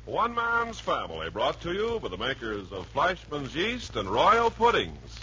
One Man's Family, brought to you by the makers of Fleischmann's Yeast and Royal Puddings.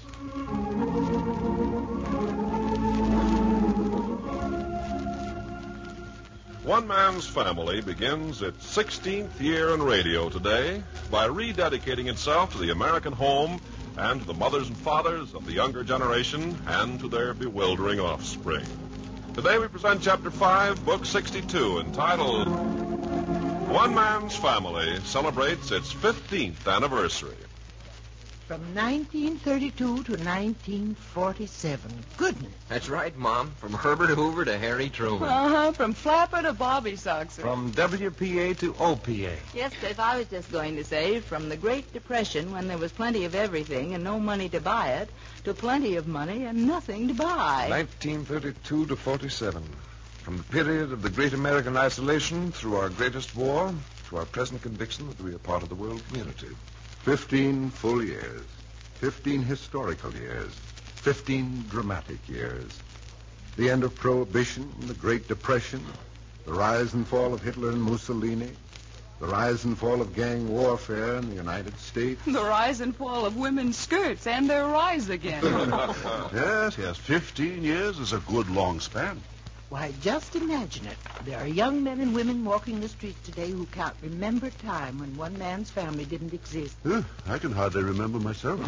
One Man's Family begins its 16th year in radio today by rededicating itself to the American home and to the mothers and fathers of the younger generation and to their bewildering offspring. Today we present Chapter 5, Book 62, entitled One Man's Family Celebrates its 15th Anniversary. From 1932 to 1947. Goodness. That's right, Mom. From Herbert Hoover to Harry Truman. From Flapper to Bobby Soxer. From WPA to OPA. Yes, Cliff, I was just going to say, from the Great Depression, when there was plenty of everything and no money to buy it, to plenty of money and nothing to buy. 1932 to 47. From the period of the great American isolation through our greatest war to our present conviction that we are part of the world community. 15 full years, 15 historical years, 15 dramatic years. The end of Prohibition, the Great Depression, the rise and fall of Hitler and Mussolini, the rise and fall of gang warfare in the United States. The rise and fall of women's skirts and their rise again. Yes, 15 years is a good long span. Why, just imagine it. There are young men and women walking the streets today who can't remember a time when one man's family didn't exist. I can hardly remember myself.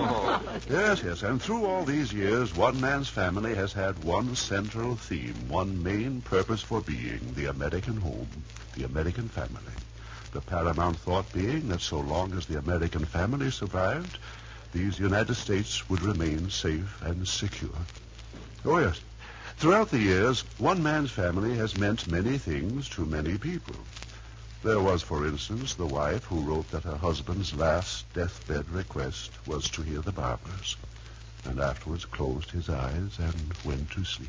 Yes, and through all these years, one man's family has had one central theme, one main purpose for being, the American home, the American family. The paramount thought being that so long as the American family survived, these United States would remain safe and secure. Oh, yes. Throughout the years, one man's family has meant many things to many people. There was, for instance, the wife who wrote that her husband's last deathbed request was to hear the Barbers, and afterwards closed his eyes and went to sleep.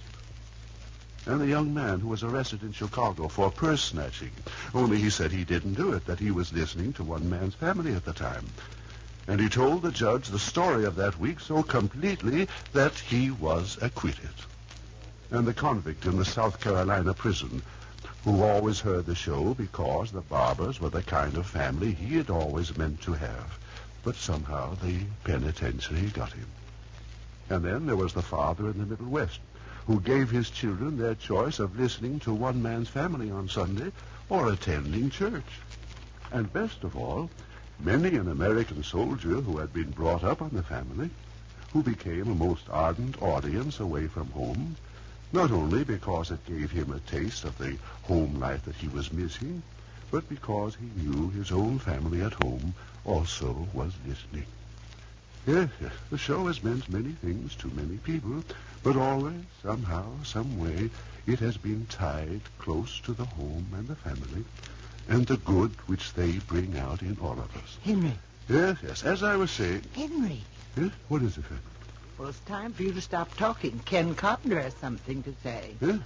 And the young man who was arrested in Chicago for purse snatching, only he said he didn't do it, that he was listening to One Man's Family at the time. And he told the judge the story of that week so completely that he was acquitted. And the convict in the South Carolina prison, who always heard the show because the Barbers were the kind of family he had always meant to have. But somehow the penitentiary got him. And then there was the father in the Middle West, who gave his children their choice of listening to One Man's Family on Sunday or attending church. And best of all, many an American soldier who had been brought up on the family, who became a most ardent audience away from home, not only because it gave him a taste of the home life that he was missing, but because he knew his own family at home also was listening. Yes, the show has meant many things to many people, but always, somehow, some way, it has been tied close to the home and the family, and the good which they bring out in all of us. Henry. Yes, as I was saying... Henry. Yes, what is it, Fred? Well, it's time for you to stop talking. Ken Carpenter has something to say. Huh?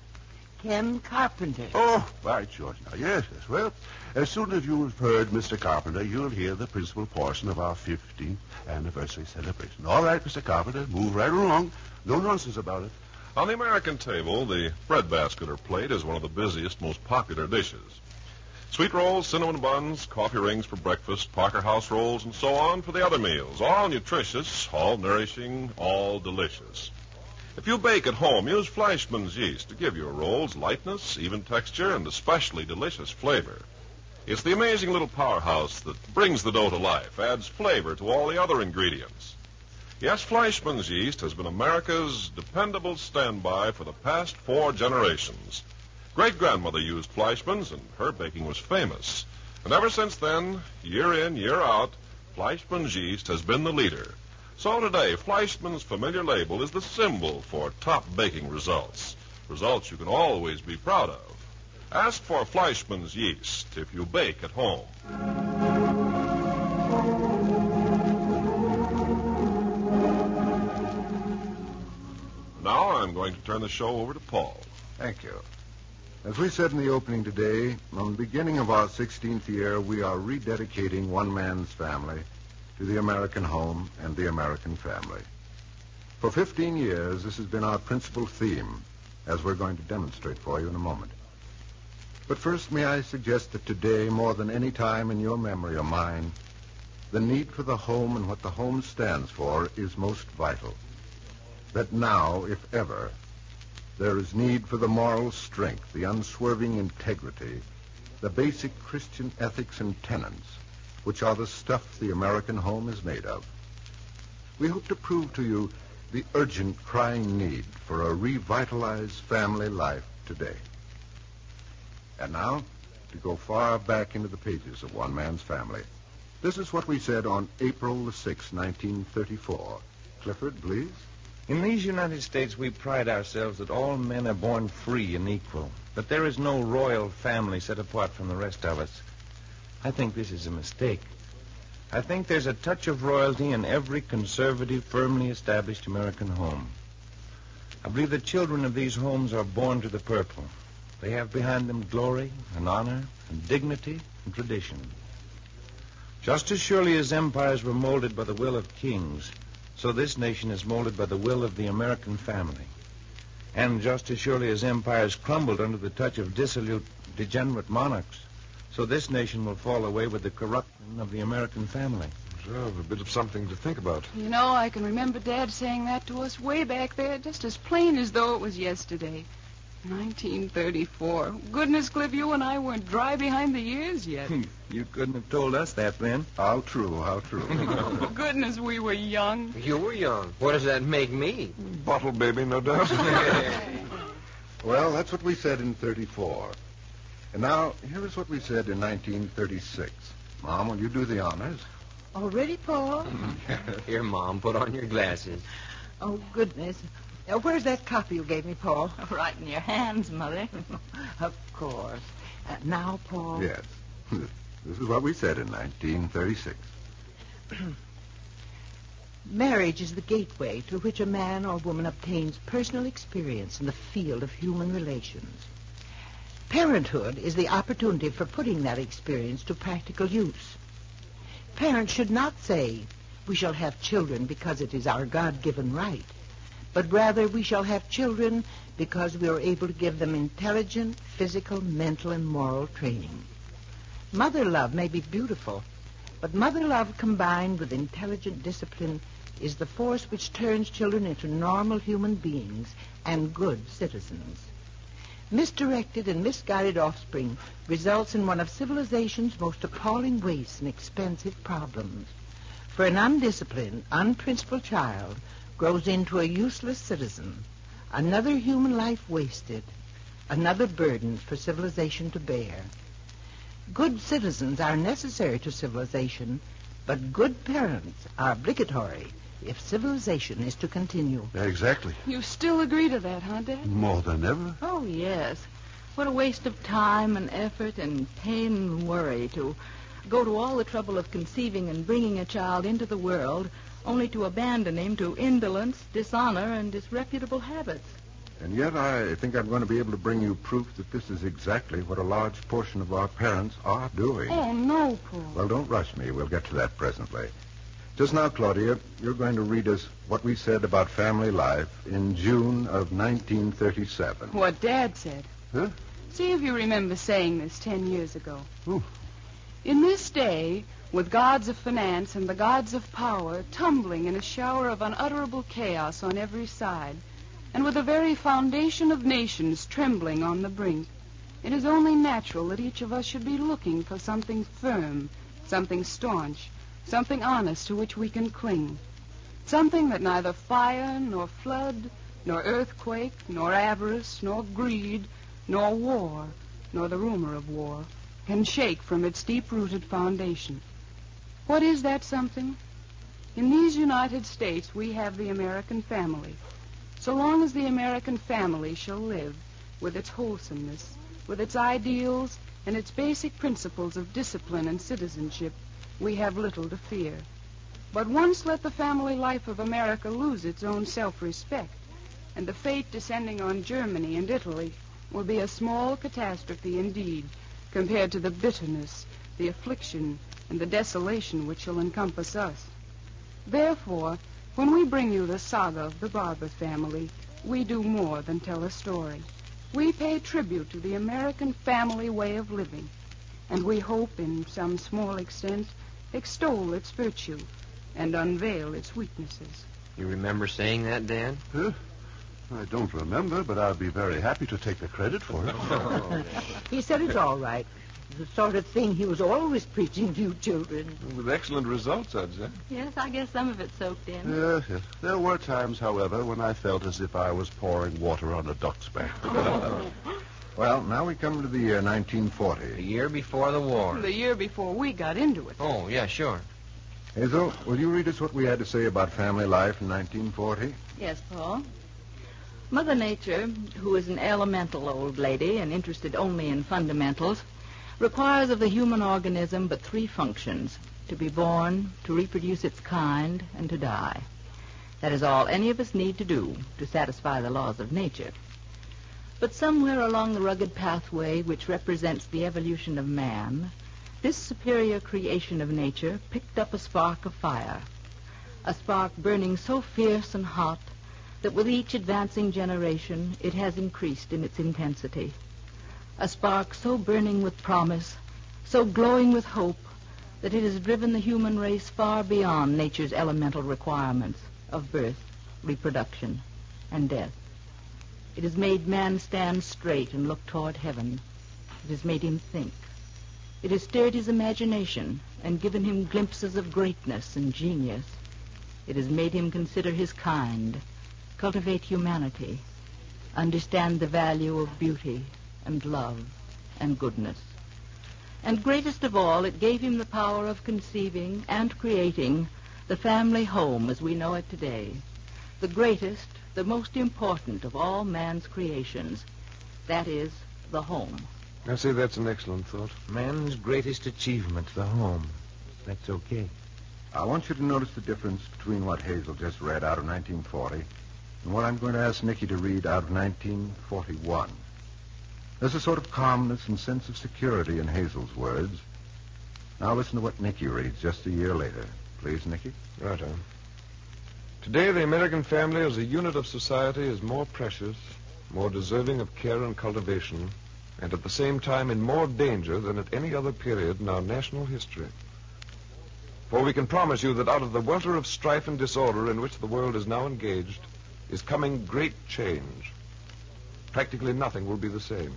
Ken Carpenter. Oh, by George, now, yes. Well, as soon as you've heard Mr. Carpenter, you'll hear the principal portion of our 15th anniversary celebration. All right, Mr. Carpenter, move right along. No nonsense about it. On the American table, the breadbasket or plate is one of the busiest, most popular dishes. Sweet rolls, cinnamon buns, coffee rings for breakfast, Parker House rolls, and so on for the other meals. All nutritious, all nourishing, all delicious. If you bake at home, use Fleischmann's yeast to give your rolls lightness, even texture, and especially delicious flavor. It's the amazing little powerhouse that brings the dough to life, adds flavor to all the other ingredients. Yes, Fleischmann's yeast has been America's dependable standby for the past 4 generations. Great-grandmother used Fleischmann's, and her baking was famous. And ever since then, year in, year out, Fleischmann's yeast has been the leader. So today, Fleischmann's familiar label is the symbol for top baking results. Results you can always be proud of. Ask for Fleischmann's yeast if you bake at home. Now I'm going to turn the show over to Paul. Thank you. As we said in the opening today, on the beginning of our 16th year, we are rededicating One Man's Family to the American home and the American family. For 15 years, this has been our principal theme, as we're going to demonstrate for you in a moment. But first, may I suggest that today, more than any time in your memory or mine, the need for the home and what the home stands for is most vital. That now, if ever, there is need for the moral strength, the unswerving integrity, the basic Christian ethics and tenets, which are the stuff the American home is made of. We hope to prove to you the urgent, crying need for a revitalized family life today. And now, to go far back into the pages of one man's family. This is what we said on April the 6th, 1934. Clifford, please. In these United States, we pride ourselves that all men are born free and equal, that there is no royal family set apart from the rest of us. I think this is a mistake. I think there's a touch of royalty in every conservative, firmly established American home. I believe the children of these homes are born to the purple. They have behind them glory and honor and dignity and tradition. Just as surely as empires were molded by the will of kings, so this nation is molded by the will of the American family. And just as surely as empires crumbled under the touch of dissolute, degenerate monarchs, so this nation will fall away with the corruption of the American family. So, a bit of something to think about. You know, I can remember Dad saying that to us way back there, just as plain as though it was yesterday. 1934. Goodness, Cliff, you and I weren't dry behind the ears yet. You couldn't have told us that then. How true, how true. Goodness, we were young. You were young. What does that make me? Bottle baby, no doubt. Well, that's what we said in 34. And now, here is what we said in 1936. Mom, will you do the honors? Already, Paul? Here, Mom, put on your glasses. Oh, goodness. Where's that copy you gave me, Paul? Right in your hands, Mother. Of course. Now, Paul. Yes. This is what we said in 1936. Marriage is the gateway through which a man or woman obtains personal experience in the field of human relations. Parenthood is the opportunity for putting that experience to practical use. Parents should not say, we shall have children because it is our God-given right, but rather we shall have children because we are able to give them intelligent, physical, mental, and moral training. Mother love may be beautiful, but mother love combined with intelligent discipline is the force which turns children into normal human beings and good citizens. Misdirected and misguided offspring results in one of civilization's most appalling wastes and expensive problems. For an undisciplined, unprincipled child grows into a useless citizen, another human life wasted, another burden for civilization to bear. Good citizens are necessary to civilization, but good parents are obligatory if civilization is to continue. Exactly. You still agree to that, huh, Dad? More than ever. Oh, yes. What a waste of time and effort and pain and worry to go to all the trouble of conceiving and bringing a child into the world only to abandon him to indolence, dishonor, and disreputable habits. And yet I think I'm going to be able to bring you proof that this is exactly what a large portion of our parents are doing. Oh, no, Paul. Well, don't rush me. We'll get to that presently. Just now, Claudia, you're going to read us what we said about family life in June of 1937. What Dad said. Huh? See if you remember saying this 10 years ago. Ooh. In this day, with gods of finance and the gods of power tumbling in a shower of unutterable chaos on every side, and with the very foundation of nations trembling on the brink, it is only natural that each of us should be looking for something firm, something staunch, something honest to which we can cling, something that neither fire, nor flood, nor earthquake, nor avarice, nor greed, nor war, nor the rumor of war, can shake from its deep-rooted foundation. What is that something? In these United States, we have the American family. So long as the American family shall live, with its wholesomeness, with its ideals, and its basic principles of discipline and citizenship, we have little to fear. But once let the family life of America lose its own self-respect, and the fate descending on Germany and Italy will be a small catastrophe indeed, compared to the bitterness, the affliction, and the desolation which shall encompass us. Therefore, when we bring you the saga of the Barber family, we do more than tell a story. we pay tribute to the American family way of living, and we hope, in some small extent, extol its virtue and unveil its weaknesses. You remember saying that, Dan? Huh? I don't remember, but I'll be very happy to take the credit for it. He said it's all right. The sort of thing he was always preaching to you children. With excellent results, I'd say. Yes, I guess some of it soaked in. Yes, yes. There were times, however, when I felt as if I was pouring water on a duck's back. Well, now we come to the year The 1940. year before the war. The year before we got into it. Oh, yeah, sure. Hazel, will you read us what we had to say about family life in 1940? Yes, Paul. Mother Nature, who is an elemental old lady and interested only in fundamentals, requires of the human organism but three functions: to be born, to reproduce its kind, and to die. That is all any of us need to do to satisfy the laws of nature. But somewhere along the rugged pathway which represents the evolution of man, this superior creation of nature picked up a spark of fire, a spark burning so fierce and hot that with each advancing generation it has increased in its intensity. A spark so burning with promise, so glowing with hope, that it has driven the human race far beyond nature's elemental requirements of birth, reproduction, and death. It has made man stand straight and look toward heaven. It has made him think. It has stirred his imagination and given him glimpses of greatness and genius. It has made him consider his kind, cultivate humanity, understand the value of beauty and love and goodness. And greatest of all, it gave him the power of conceiving and creating the family home as we know it today, the greatest, the most important of all man's creations. That is, the home. I say that's an excellent thought. Man's greatest achievement, the home. That's okay. I want you to notice the difference between what Hazel just read out of 1940 and what I'm going to ask Nicky to read out of 1941. There's a sort of calmness and sense of security in Hazel's words. Now listen to what Nicky reads just a year later. Please, Nicky. Right on. Today, the American family as a unit of society is more precious, more deserving of care and cultivation, and at the same time in more danger than at any other period in our national history. For we can promise you that out of the welter of strife and disorder in which the world is now engaged is coming great change. Practically nothing will be the same.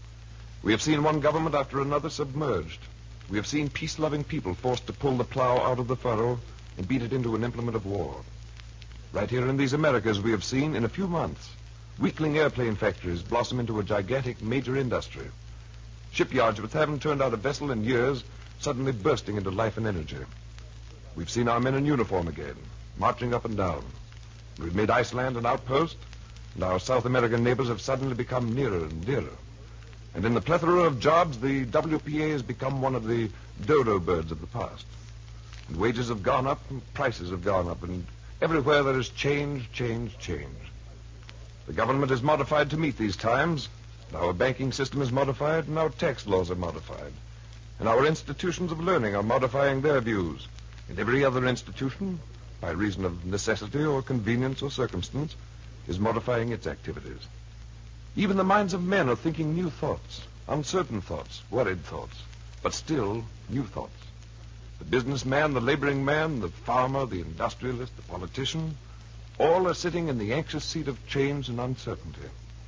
We have seen one government after another submerged. We have seen peace-loving people forced to pull the plow out of the furrow and beat it into an implement of war. Right here in these Americas, we have seen, in a few months, weakling airplane factories blossom into a gigantic major industry. Shipyards which haven't turned out a vessel in years suddenly bursting into life and energy. We've seen our men in uniform again, marching up and down. We've made Iceland an outpost, and our South American neighbors have suddenly become nearer and dearer. And in the plethora of jobs, the WPA has become one of the dodo birds of the past. And wages have gone up, and prices have gone up, and everywhere there is change, change, change. The government is modified to meet these times, and our banking system is modified, and our tax laws are modified. And our institutions of learning are modifying their views. And every other institution, by reason of necessity or convenience or circumstance, is modifying its activities. Even the minds of men are thinking new thoughts, uncertain thoughts, worried thoughts, but still new thoughts. The businessman, the laboring man, the farmer, the industrialist, the politician, all are sitting in the anxious seat of change and uncertainty.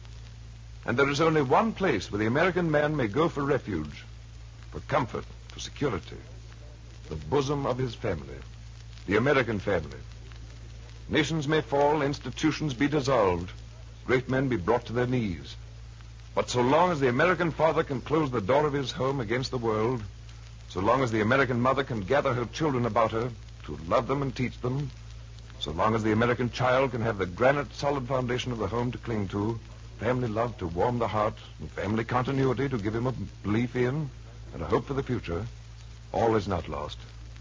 And there is only one place where the American man may go for refuge, for comfort, for security: the bosom of his family, the American family. Nations may fall, institutions be dissolved, great men be brought to their knees. But so long as the American father can close the door of his home against the world, so long as the American mother can gather her children about her to love them and teach them, so long as the American child can have the granite solid foundation of the home to cling to, family love to warm the heart, and family continuity to give him a belief in and a hope for the future, all is not lost.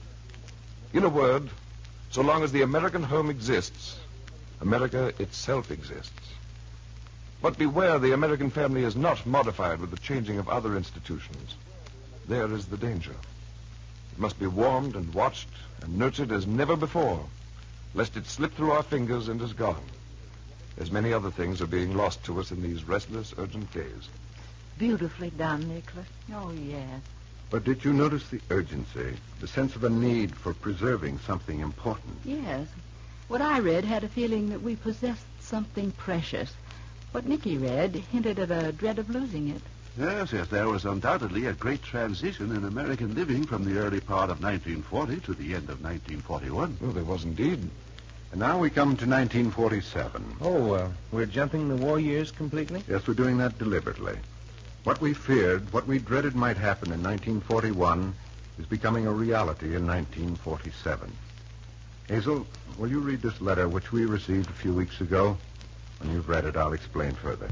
In a word, so long as the American home exists, America itself exists. But beware, the American family is not modified with the changing of other institutions. There is the danger. It must be warmed and watched and nurtured as never before, lest it slip through our fingers and is gone. as many other things are being lost to us in these restless, urgent days. Beautifully done, Nicholas. Oh, yes. But did you notice the urgency, the sense of a need for preserving something important? Yes. What I read had a feeling that we possessed something precious. What Nicky read hinted at a dread of losing it. Yes, there was undoubtedly a great transition in American living from the early part of 1940 to the end of 1941. Oh, there was indeed. And now we come to 1947. Oh, we're jumping the war years completely? Yes, we're doing that deliberately. What we feared, what we dreaded might happen in 1941 is becoming a reality in 1947. Hazel, will you read this letter which we received a few weeks ago? When you've read it, I'll explain further.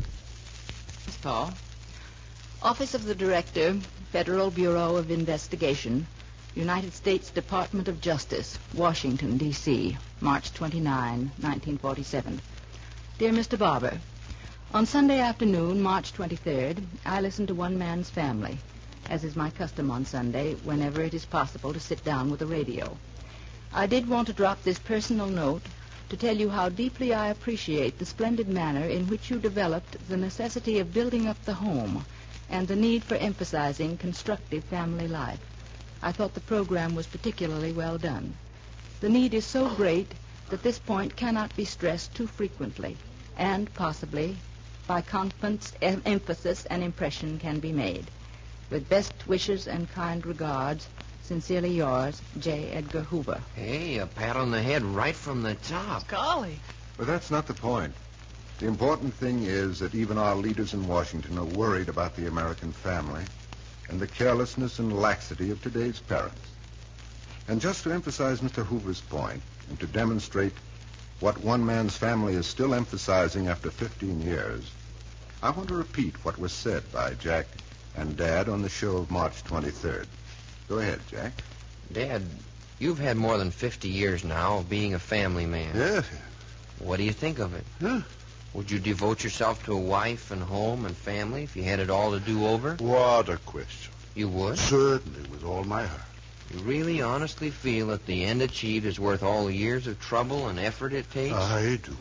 Miss Paul. Office of the Director, Federal Bureau of Investigation, United States Department of Justice, Washington, D.C., March 29, 1947. Dear Mr. Barber, on Sunday afternoon, March 23rd, I listened to One Man's Family, as is my custom on Sunday, whenever it is possible to sit down with a radio. I did want to drop this personal note to tell you how deeply I appreciate the splendid manner in which you developed the necessity of building up the home and the need for emphasizing constructive family life. I thought the program was particularly well done. The need is so great that this point cannot be stressed too frequently, and possibly by constant emphasis an impression can be made. With best wishes and kind regards, sincerely yours, J. Edgar Hoover. Hey, a pat on the head right from the top. Golly. But that's not the point. The important thing is that even our leaders in Washington are worried about the American family and the carelessness and laxity of today's parents. And just to emphasize Mr. Hoover's point and to demonstrate what One Man's Family is still emphasizing after 15 years, I want to repeat what was said by Jack and Dad on the show of March 23rd. Go ahead, Jack. Dad, you've had more than 50 years now of being a family man. Yes. What do you think of it? Huh? Would you devote yourself to a wife and home and family if you had it all to do over? What a question. You would? Certainly, with all my heart. You really honestly feel that the end achieved is worth all the years of trouble and effort it takes? I do.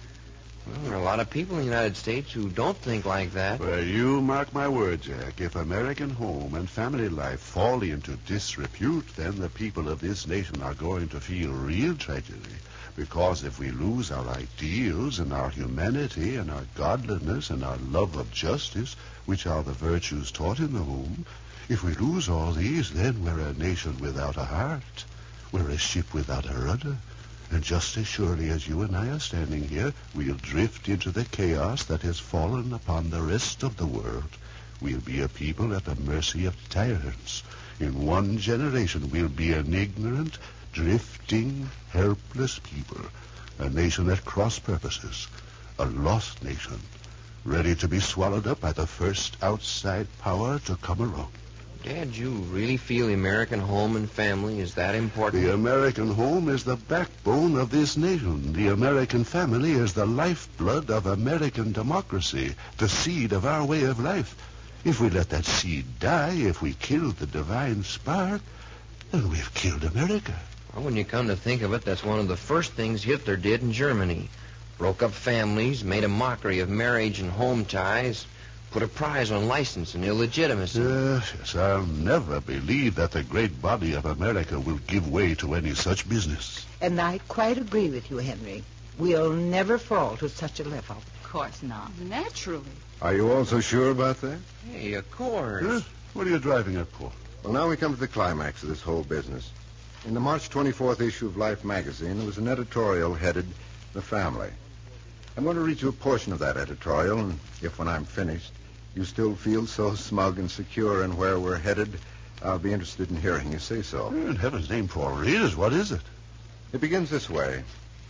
Well, there are a lot of people in the United States who don't think like that. Well, you mark my word, Jack. If American home and family life fall into disrepute, then the people of this nation are going to feel real tragedy. Because if we lose our ideals and our humanity and our godliness and our love of justice, which are the virtues taught in the home, if we lose all these, then we're a nation without a heart. We're a ship without a rudder. And just as surely as you and I are standing here, we'll drift into the chaos that has fallen upon the rest of the world. We'll be a people at the mercy of tyrants. In one generation, we'll be an ignorant, drifting, helpless people. A nation at cross purposes. A lost nation. Ready to be swallowed up by the first outside power to come along. Dad, you really feel the American home and family is that important? The American home is the backbone of this nation. The American family is the lifeblood of American democracy, the seed of our way of life. If we let that seed die, if we kill the divine spark, then we've killed America. Well, when you come to think of it, that's one of the first things Hitler did in Germany. Broke up families, made a mockery of marriage and home ties, put a prize on license and illegitimacy. Yes, I'll never believe that the great body of America will give way to any such business. And I quite agree with you, Henry. We'll never fall to such a level. Of course not. Naturally. Are you also sure about that? Hey, of course. Huh? What are you driving at, Paul? Well, now we come to the climax of this whole business. In the March 24th issue of Life magazine, there was an editorial headed The Family. I'm going to read you a portion of that editorial, and if when I'm finished, you still feel so smug and secure in where we're headed, I'll be interested in hearing you say so. In heaven's name, Paul, read it. What is it? It begins this way.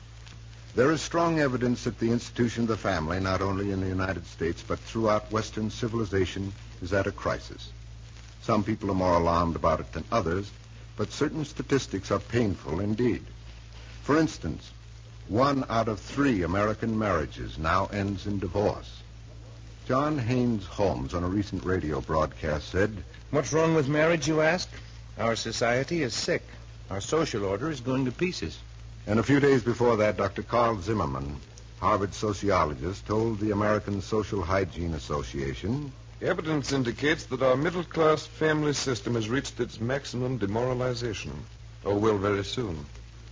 There is strong evidence that the institution of the family, not only in the United States, but throughout Western civilization, is at a crisis. Some people are more alarmed about it than others, but certain statistics are painful indeed. For instance, 1 out of 3 American marriages now ends in divorce. John Haynes Holmes, on a recent radio broadcast, said, What's wrong with marriage, you ask? Our society is sick. Our social order is going to pieces. And a few days before that, Dr. Carl Zimmerman Harvard sociologist told the American Social Hygiene Association, Evidence indicates that our middle-class family system has reached its maximum demoralization, or will very soon.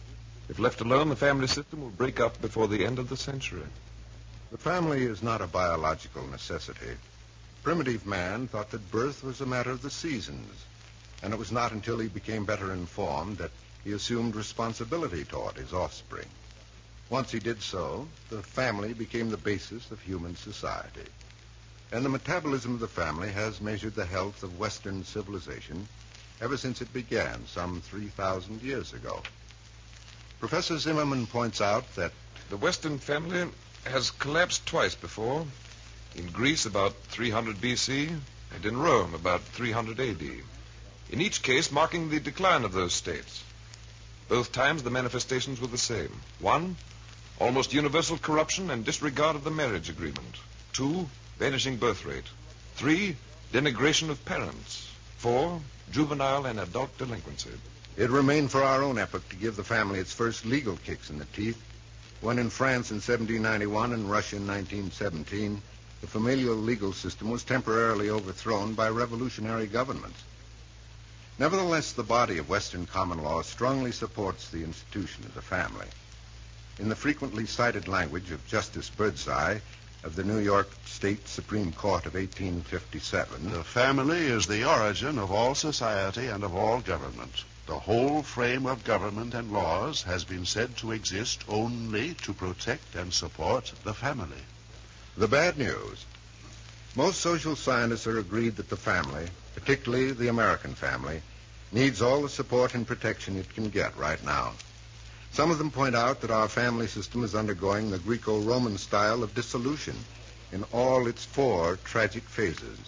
If left alone, the family system will break up before the end of the century. the family is not a biological necessity. Primitive man thought that birth was a matter of the seasons, and it was not until he became better informed that he assumed responsibility toward his offspring. Once he did so, the family became the basis of human society. And the metabolism of the family has measured the health of Western civilization ever since it began some 3,000 years ago. Professor Zimmerman points out that The Western family has collapsed twice before. In Greece about 300 B.C. and in Rome about 300 A.D. In each case marking the decline of those states. Both times the manifestations were the same. 1, almost universal corruption and disregard of the marriage agreement. 2, vanishing birth rate. 3, denigration of parents. 4, juvenile and adult delinquency. it remained for our own epoch to give the family its first legal kicks in the teeth when in France in 1791 and Russia in 1917, the familial legal system was temporarily overthrown by revolutionary governments. Nevertheless, the body of Western common law strongly supports the institution of the family. In the frequently cited language of Justice Birdseye of the New York State Supreme Court of 1857, The family is the origin of all society and of all government. The whole frame of government and laws has been said to exist only to protect and support the family. the bad news. Most social scientists are agreed that the family, particularly the American family, needs all the support and protection it can get right now. Some of them point out that our family system is undergoing the Greco-Roman style of dissolution in all its 4 tragic phases.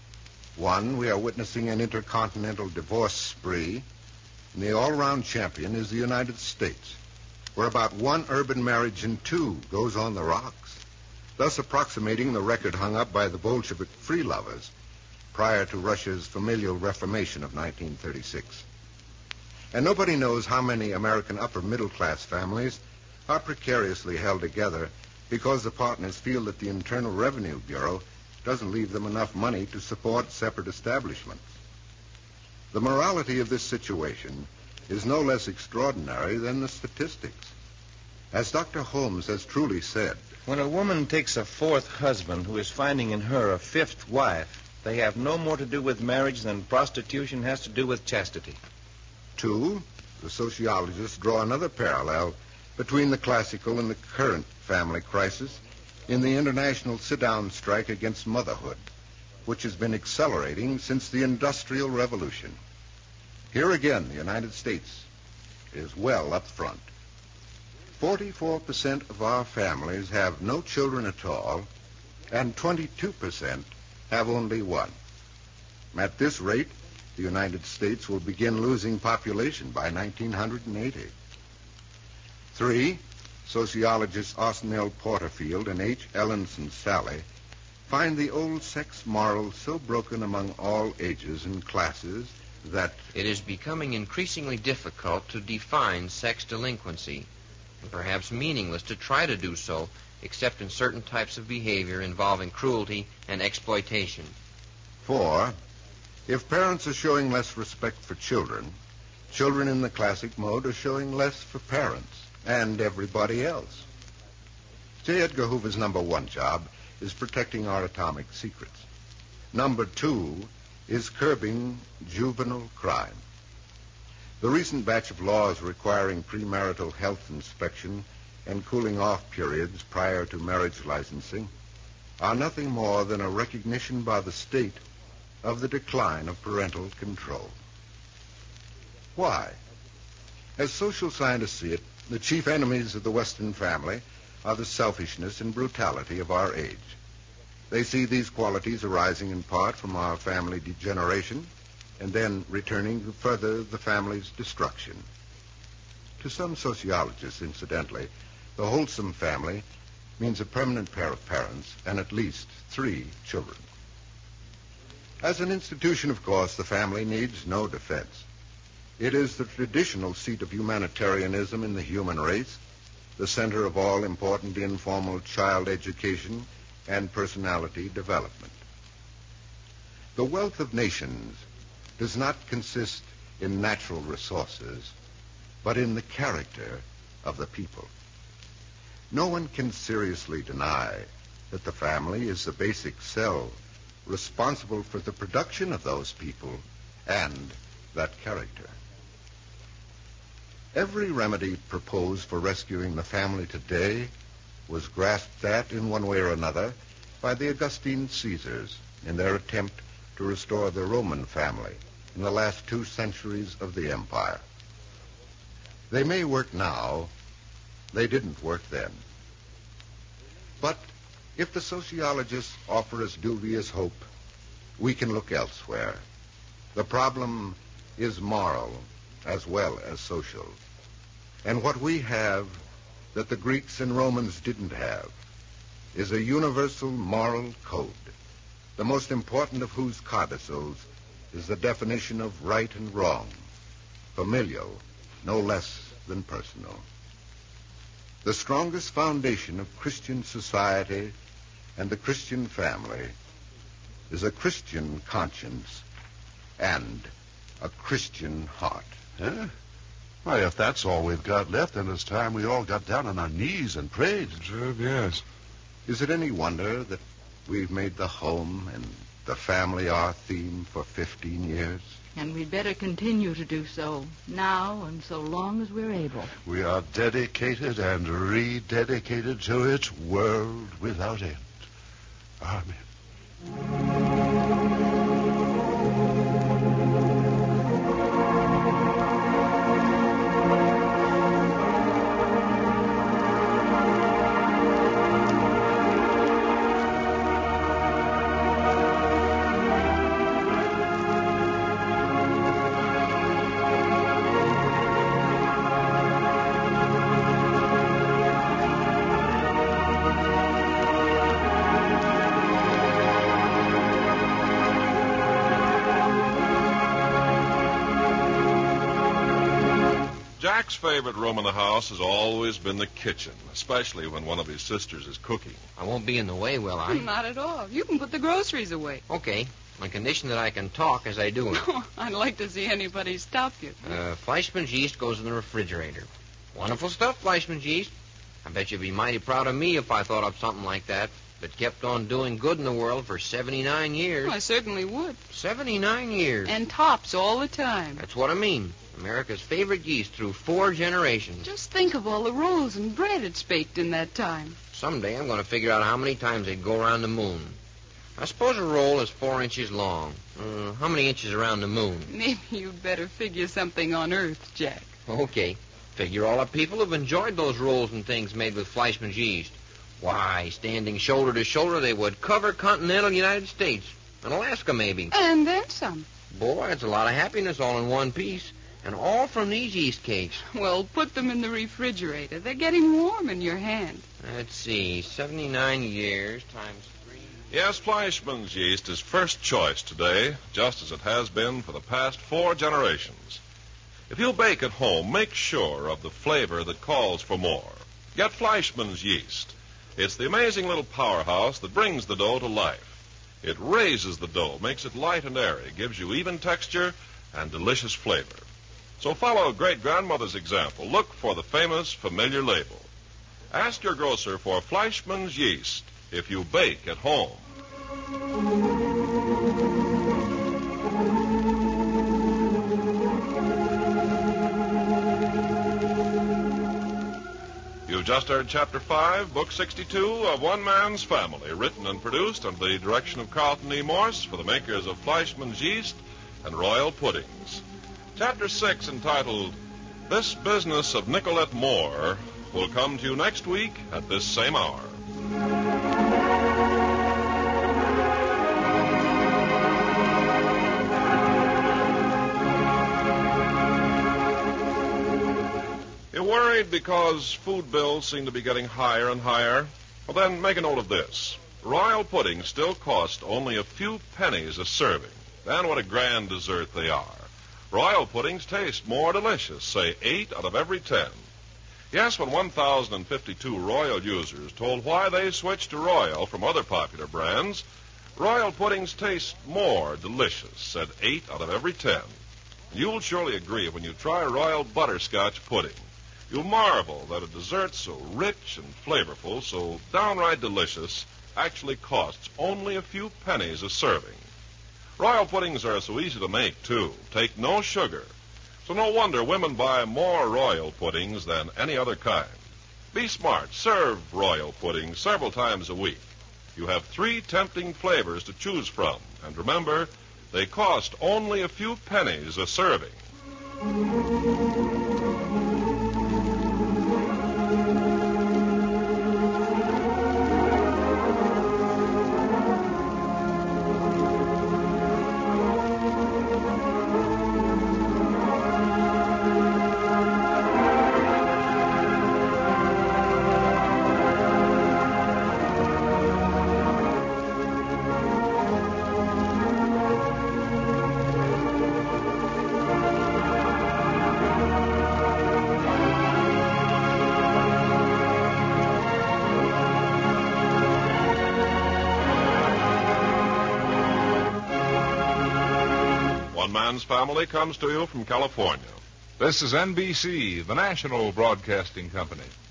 1, we are witnessing an intercontinental divorce spree, and the all-around champion is the United States, where about 1 urban marriage in 2 goes on the rocks, thus approximating the record hung up by the Bolshevik free lovers prior to Russia's familial reformation of 1936. And nobody knows how many American upper-middle-class families are precariously held together because the partners feel that the Internal Revenue Bureau doesn't leave them enough money to support separate establishments. The morality of this situation is no less extraordinary than the statistics. As Dr. Holmes has truly said, When a woman takes a 4th husband who is finding in her a 5th wife, they have no more to do with marriage than prostitution has to do with chastity. 2, the sociologists draw another parallel between the classical and the current family crisis in the international sit-down strike against motherhood, which has been accelerating since the Industrial Revolution. Here again, the United States is well up front. 44% of our families have no children at all, and 22% have only 1. At this rate, the United States will begin losing population by 1980. 3, sociologists Austin L. Porterfield and H. Ellenson Sally find the old sex moral so broken among all ages and classes that It is becoming increasingly difficult to define sex delinquency, and perhaps meaningless to try to do so, except in certain types of behavior involving cruelty and exploitation. 4, if parents are showing less respect for children, children in the classic mode are showing less for parents and everybody else. J. Edgar Hoover's number 1 job is protecting our atomic secrets. Number 2 is curbing juvenile crime. The recent batch of laws requiring premarital health inspection and cooling off periods prior to marriage licensing are nothing more than a recognition by the state of the decline of parental control. Why? As social scientists see it, the chief enemies of the Western family are the selfishness and brutality of our age. They see these qualities arising in part from our family degeneration and then returning to further the family's destruction. To some sociologists, incidentally, the wholesome family means a permanent pair of parents and at least 3 children. As an institution, of course, the family needs no defense. It is the traditional seat of humanitarianism in the human race, the center of all important informal child education and personality development. The wealth of nations does not consist in natural resources, but in the character of the people. No one can seriously deny that the family is the basic cell responsible for the production of those people and that character. Every remedy proposed for rescuing the family today was grasped at in one way or another by the Augustine Caesars in their attempt to restore the Roman family in the last 2 centuries of the empire. They may work now, they didn't work then. But if the sociologists offer us dubious hope, we can look elsewhere. The problem is moral as well as social. And what we have that the Greeks and Romans didn't have is a universal moral code, the most important of whose codicils is the definition of right and wrong, familial, no less than personal. The strongest foundation of Christian society and the Christian family is a Christian conscience and a Christian heart. Huh? Why, if that's all we've got left, then it's time we all got down on our knees and prayed. Sure, yes. Is it any wonder that we've made the home and the family our theme for 15 years? And we'd better continue to do so now and so long as we're able. We are dedicated and rededicated to its world without end. Amen. Jack's favorite room in the house has always been the kitchen, especially when one of his sisters is cooking. I won't be in the way, will I? Not at all. You can put the groceries away. Okay, on condition that I can talk as I do it. I'd like to see anybody stop you. Fleischmann's yeast goes in the refrigerator. Wonderful stuff, Fleischmann's yeast. I bet you'd be mighty proud of me if I thought up something like that kept on doing good in the world for 79 years. Well, I certainly would. 79 years. And tops all the time. That's what I mean. America's favorite yeast through 4 generations. Just think of all the rolls and bread it's baked in that time. Someday I'm going to figure out how many times they'd go around the moon. I suppose a roll is 4 inches long. How many inches around the moon? Maybe you'd better figure something on Earth, Jack. Okay. Figure all the people have enjoyed those rolls and things made with Fleischmann's yeast. Why, standing shoulder to shoulder, they would cover continental United States. And Alaska, maybe. And then some. Boy, it's a lot of happiness all in one piece. And all from these yeast cakes. Well, put them in the refrigerator. They're getting warm in your hand. Let's see, 79 years times 3. Yes, Fleischmann's yeast is first choice today, just as it has been for the past 4 generations. If you bake at home, make sure of the flavor that calls for more. Get Fleischmann's yeast. It's the amazing little powerhouse that brings the dough to life. It raises the dough, makes it light and airy, gives you even texture and delicious flavor. So follow great-grandmother's example. Look for the famous familiar label. Ask your grocer for Fleischmann's yeast if you bake at home. You've just heard Chapter 5, Book 62 of One Man's Family, written and produced under the direction of Carlton E. Morse for the makers of Fleischmann's Yeast and Royal Puddings. Chapter 6, entitled This Business of Nicolette Moore, will come to you next week at this same hour. You're worried because food bills seem to be getting higher and higher? Well, then make a note of this. Royal puddings still cost only a few pennies a serving. And what a grand dessert they are. Royal puddings taste more delicious, say 8 out of every 10. Yes, when 1,052 Royal users told why they switched to Royal from other popular brands, Royal puddings taste more delicious, said 8 out of every 10. You'll surely agree when you try Royal Butterscotch Pudding. You'll marvel that a dessert so rich and flavorful, so downright delicious, actually costs only a few pennies a serving. Royal puddings are so easy to make, too. Take no sugar. So no wonder women buy more Royal puddings than any other kind. Be smart. Serve Royal puddings several times a week. You have 3 tempting flavors to choose from. And remember, they cost only a few pennies a serving. One Man's Family comes to you from California. This is NBC, the national broadcasting company.